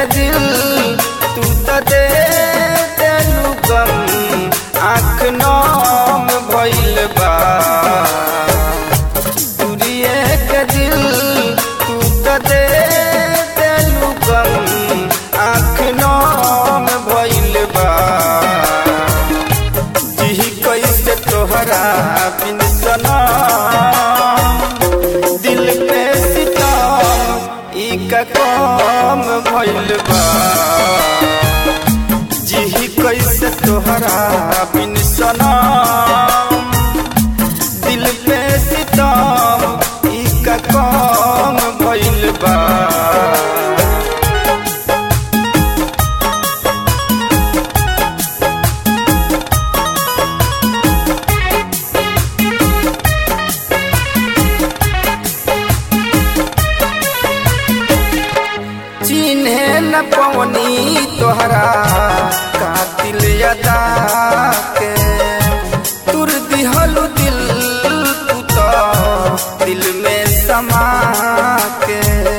के दिल तू तो दे देलू गम आँख नाम भइल बा तुरिए के दिल तू तो दे देलू गम आँख नाम भइल बा जी कैसे तोहरा बिन सनम दिल पे सितम ई का काम भइल बा जी कैसे तोहरा बिन सनम दिल पे सितम ई का काम भइल बा चिन्हे न पवनी तोहरा कातिल अदा के तुर दिहलु दिल तू तो दिल में समा के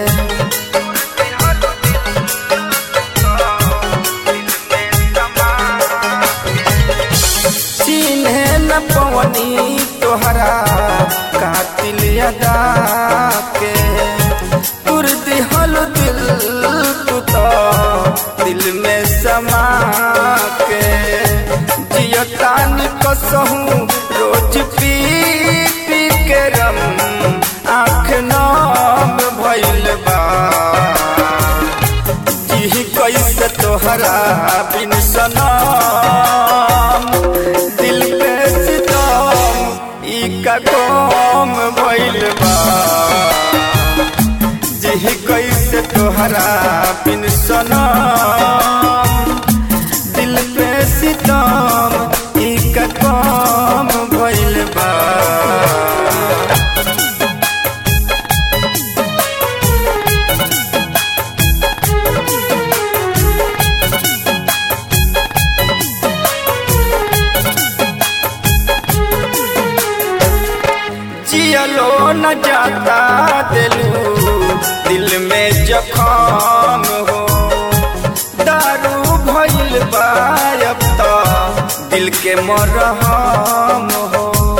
चिन्हे न पवनी तोहरा कातिल अदा के तुर दिहलु दिल तू तो दिल में समा के जियतानी कसहूँ रोज पी पी के रम आँख नाम भइल बा जी कैसे तोहरा बिन सनम दिल पे सितम ई का काम भइल बा कैसे तोहरा बिन सनम दिल पे सितम ई का काम भइल बा जियलो न जाता दिलू दिल में जखाम हो दारू भइल बा अब तो दिल के मरहम हो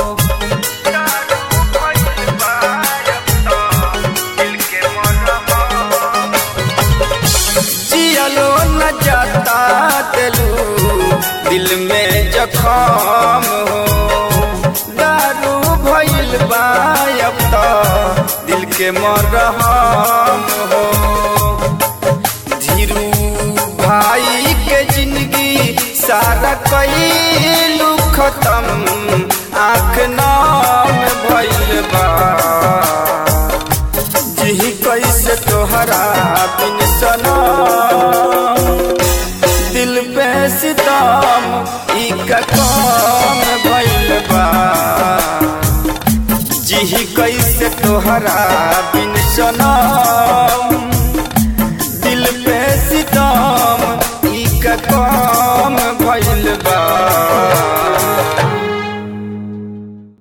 जियलो न जाता दिलू दिल में जखाम हो दारू भइल बा अब तो दिल के मरहम हो धीरू भाई के जिंदगी सारा कइलू खत्म आँख नाम भइल बा जी कैसे तोहरा बिन सनम दिल पे सितम ई का काम भइल बा जी कैसे तोहरा बिन सनम दिल पे सितम ई का काम